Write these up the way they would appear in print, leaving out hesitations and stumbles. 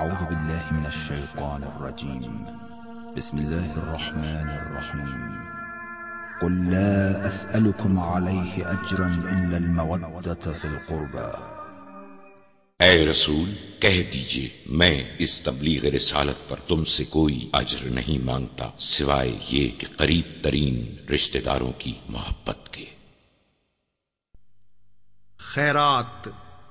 أعوذ بالله من الشيطان الرجيم. بسم الله الرحمن الرحيم. قل لا أسألكم عليه أجرا إلا المودة في القربى. اے رسول کہہ دیجئے میں اس تبلیغ رسالت پر تم سے کوئی اجر نہیں مانگتا سوائے یہ کہ قریب ترین رشتہ داروں کی محبت کے. خیرات.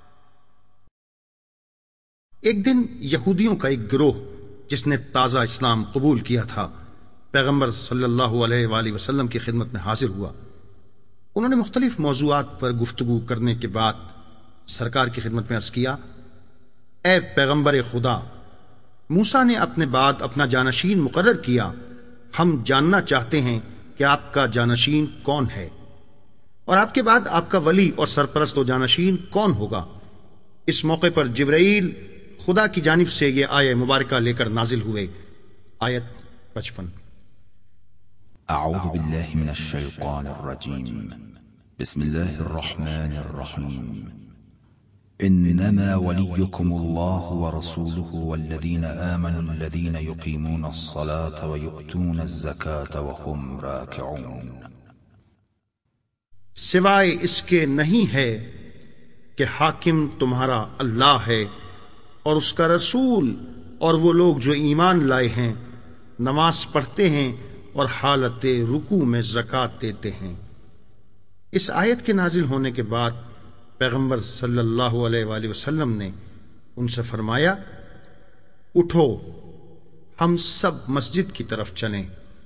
ایک دن یہودیوں کا ایک گروہ جس نے تازہ اسلام قبول کیا تھا پیغمبر صلی اللہ علیہ وآلہ وسلم کی خدمت میں حاضر ہوا. انہوں نے مختلف موضوعات پر گفتگو کرنے کے بعد سرکار کی خدمت میں عرض کیا: اے پیغمبر خدا، موسیٰ نے اپنے بعد اپنا جانشین مقرر کیا. ہم جاننا چاہتے ہیں کہ آپ کا جانشین کون ہے اور آپ کے بعد آپ کا ولی اور سرپرست و جانشین کون ہوگا. اس موقع پر جبرائیل خدا کی جانب سے یہ آیہ مبارکہ لے کر نازل ہوئے. آیت 55. أعوذ بالله من الشيطان الرجيم. بسم الله الرحمن الرحيم. إنما وليكم الله ورسوله والذين آمنوا الذين يقيمون الصلاة ويؤتون الزكاة وهم راكعون. سوائے اس کے نہیں ہے کہ حاکم تمہارا اللہ ہے اور اس کا رسول اور وہ لوگ جو ایمان لائے ہیں، نماز پڑھتے ہیں اور حالت رکوع میں زکوٰۃ دیتے ہیں. اس آیت کے نازل ہونے کے بعد پیغمبر صلی اللہ علیہ وآلہ وسلم نے ان سے فرمایا: اٹھو، ہم سب مسجد کی طرف چلیں.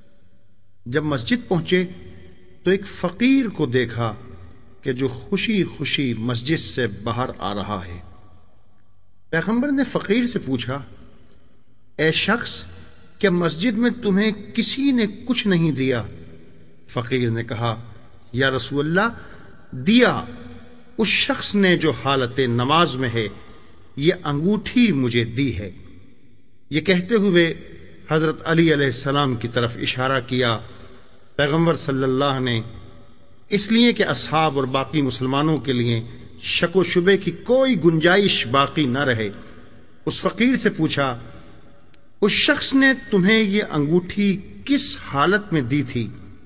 جب مسجد پہنچے تو ایک فقیر کو دیکھا کہ جو خوشی خوشی مسجد سے باہر آ رہا ہے. پیغمبر نے فقیر سے پوچھا: اے شخص، کیا مسجد میں تمہیں کسی نے کچھ نہیں دیا؟ فقیر نے کہا: یا رسول اللہ، دیا. اس شخص نے جو حالت نماز میں ہے، یہ انگوٹھی مجھے دی ہے. یہ کہتے ہوئے حضرت علی علیہ السلام کی طرف اشارہ کیا. پیغمبر صلی اللہ نے اس لیے کہ اصحاب اور باقی مسلمانوں کے لیے شک و شبے کی کوئی گنجائش باقی نہ رہے، اس فقیر سے پوچھا: اس شخص نے تمہیں یہ انگوٹھی کس حالت میں دی تھی؟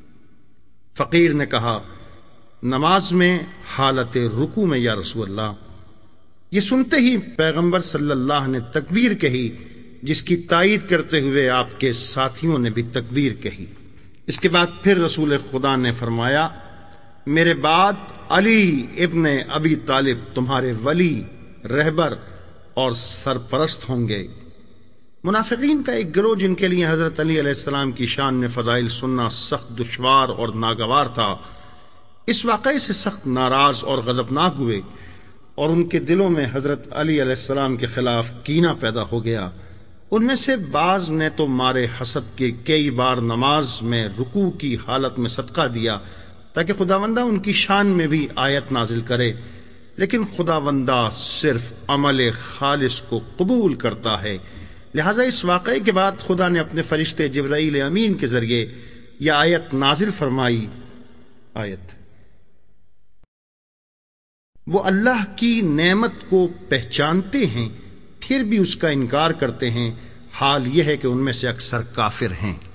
فقیر نے کہا: نماز میں حالت رکوع میں یا رسول اللہ. یہ سنتے ہی پیغمبر صلی اللہ نے تکبیر کہی، جس کی تائید کرتے ہوئے آپ کے ساتھیوں نے بھی تکبیر کہی. اس کے بعد پھر رسول خدا نے فرمایا: میرے بعد علی ابن ابی طالب تمہارے ولی، رہبر اور سرپرست ہوں گے. منافقین کا ایک گروہ جن کے لیے حضرت علی علیہ السلام کی شان میں فضائل سننا سخت دشوار اور ناگوار تھا، اس واقعے سے سخت ناراض اور غضبناک ہوئے اور ان کے دلوں میں حضرت علی علیہ السلام کے خلاف کینہ پیدا ہو گیا. ان میں سے بعض نے تو مارے حسد کے کئی بار نماز میں رکوع کی حالت میں صدقہ دیا تاکہ خداوندہ ان کی شان میں بھی آیت نازل کرے، لیکن خداوندہ صرف عمل خالص کو قبول کرتا ہے. لہذا اس واقعے کے بعد خدا نے اپنے فرشتے جبرائیل امین کے ذریعے یہ آیت نازل فرمائی. آیت: وہ اللہ کی نعمت کو پہچانتے ہیں پھر بھی اس کا انکار کرتے ہیں، حال یہ ہے کہ ان میں سے اکثر کافر ہیں.